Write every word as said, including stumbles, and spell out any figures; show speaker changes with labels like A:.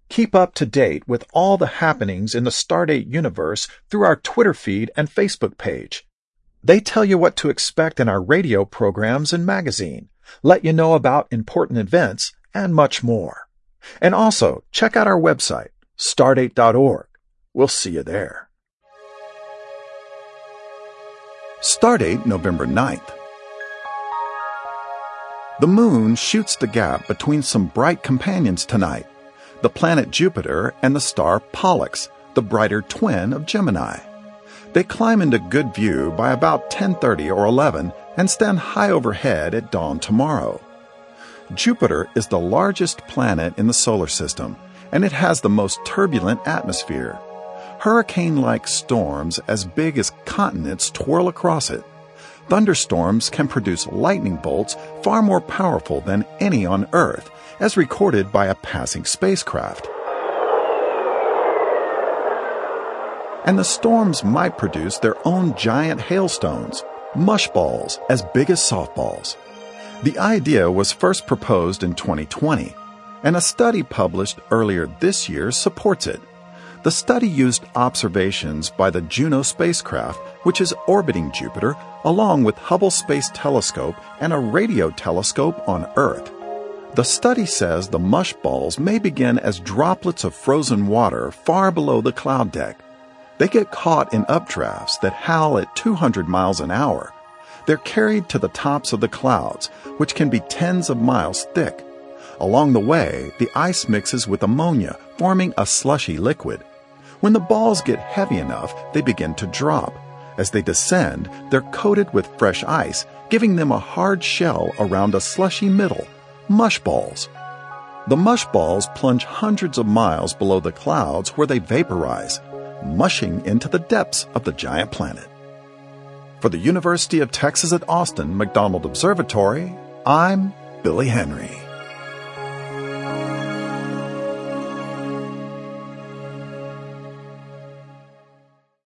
A: Keep up to date with all the happenings in the Stardate universe through our Twitter feed and Facebook page. They tell you what to expect in our radio programs and magazine, let you know about important events, and much more. And also, check out our website, stardate dot org. We'll see you there.
B: Stardate November ninth. The moon shoots the gap between some bright companions tonight, the planet Jupiter and the star Pollux, the brighter twin of Gemini. They climb into good view by about ten thirty or eleven and stand high overhead at dawn tomorrow. Jupiter is the largest planet in the solar system, and it has the most turbulent atmosphere. Hurricane-like storms as big as continents twirl across it. Thunderstorms can produce lightning bolts far more powerful than any on Earth, as recorded by a passing spacecraft. And the storms might produce their own giant hailstones, mushballs as big as softballs. The idea was first proposed in twenty twenty, and a study published earlier this year supports it. The study used observations by the Juno spacecraft, which is orbiting Jupiter, along with Hubble Space Telescope and a radio telescope on Earth. The study says the mushballs may begin as droplets of frozen water far below the cloud deck. They get caught in updrafts that howl at two hundred miles an hour. They're carried to the tops of the clouds, which can be tens of miles thick. Along the way, the ice mixes with ammonia, forming a slushy liquid. When the balls get heavy enough, they begin to drop. As they descend, they're coated with fresh ice, giving them a hard shell around a slushy middle, mushballs. The mushballs plunge hundreds of miles below the clouds where they vaporize, mushing into the depths of the giant planet. For the University of Texas at Austin McDonald Observatory, I'm Billy Henry.